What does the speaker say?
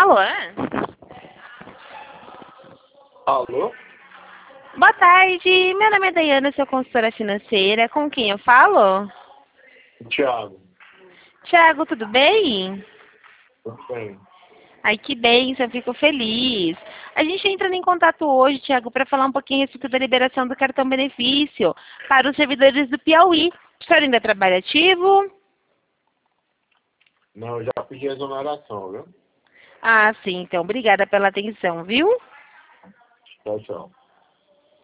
Alô? Alô? Boa tarde, meu nome é Daiana, sou consultora financeira. Com quem eu falo? Thiago. Tiago, tudo bem? Tudo bem? Ai, que bênção, eu fico feliz. A gente está entrando em contato hoje, Tiago, para falar um pouquinho a respeito da liberação do cartão benefício para os servidores do Piauí. O senhor ainda trabalha ativo? Não, eu já pedi exoneração, viu? Ah, sim, então, obrigada pela atenção, viu? Tchau, tchau.